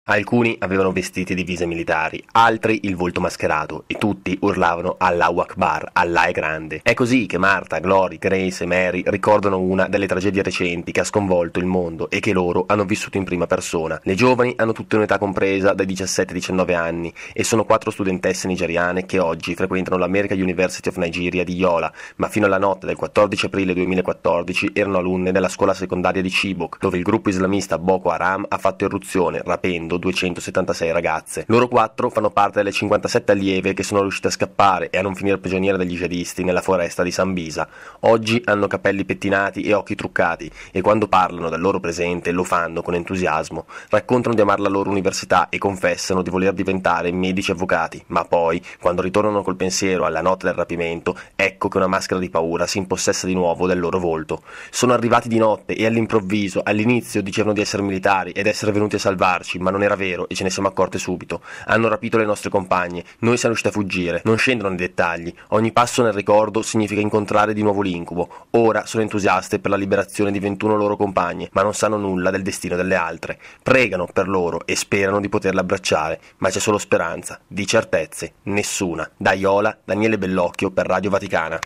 Alcuni avevano vestiti e divise militari, altri il volto mascherato e tutti urlavano Allahu Akbar, Allah è grande. È così che Martha, Glory, Grace e Mary ricordano una delle tragedie recenti che ha sconvolto il mondo e che loro hanno vissuto in prima persona. Le giovani hanno tutte un'età compresa dai 17 ai 19 anni e sono 4 studentesse nigeriane che oggi frequentano l'American University of Nigeria di Yola, ma fino alla notte del 14 aprile 2014 erano alunne della scuola secondaria di Chibok, dove il gruppo islamista Boko Haram ha fatto irruzione, rapendo 276 ragazze. Loro 4 fanno parte delle 57 allieve che sono riuscite a scappare e a non finire prigioniere degli jihadisti nella foresta di Sambisa. Oggi hanno capelli pettinati e occhi truccati e quando parlano del loro presente lo fanno con entusiasmo. Raccontano di amare la loro università e confessano di voler diventare medici e avvocati, ma poi, quando ritornano col pensiero alla notte del rapimento, ecco che una maschera di paura si impossessa di nuovo del loro volto. Sono arrivati di notte e all'improvviso, all'inizio dicevano di essere militari ed essere venuti a salvarci, ma non era vero e ce ne siamo accorte subito. Hanno rapito le nostre compagne, noi siamo riusciti a fuggire. Non scendono nei dettagli, ogni passo nel ricordo significa incontrare di nuovo l'incubo. Ora sono entusiaste per la liberazione di 21 loro compagne, ma non sanno nulla del destino delle altre. Pregano per loro e sperano di poterle abbracciare, ma c'è solo speranza, di certezze nessuna. Da Iola, Daniele Bellocchio per Radio Vaticana.